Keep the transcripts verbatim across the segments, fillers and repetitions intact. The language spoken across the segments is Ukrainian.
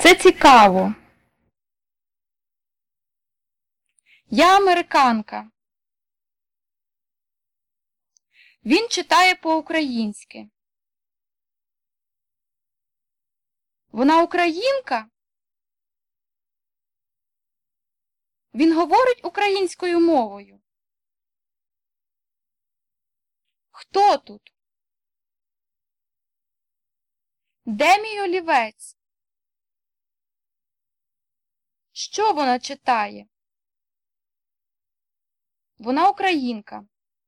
Це цікаво. Я американка. Він читає по-українськи. Вона українка? Він говорить українською мовою. Хто тут? Де мій олівець? Що вона читає? Вона українка.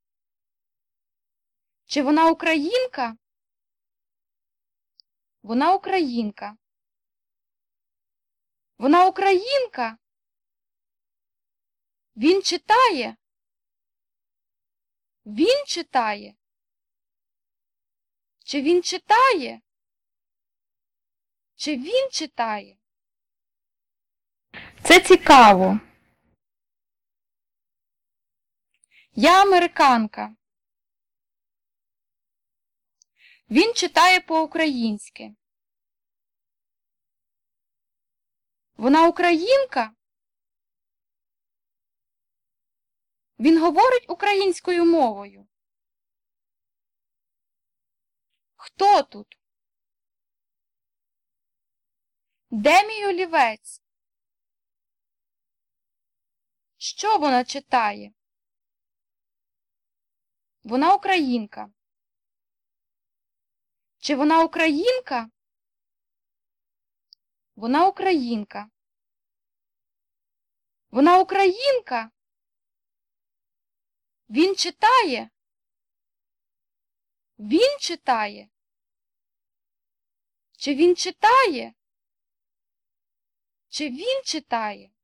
Чи вона українка? Вона українка. Вона українка? Він читає? Він читає? Чи він читає? Чи він читає? Це цікаво. Я американка. Він читає по-українськи. Вона українка? Він говорить українською мовою. Хто тут? Де мій олівець? Що вона читає? Вона українка. Чи вона українка? Вона українка. Вона українка? Він читає? Він читає? Чи він читає? Чи він читає?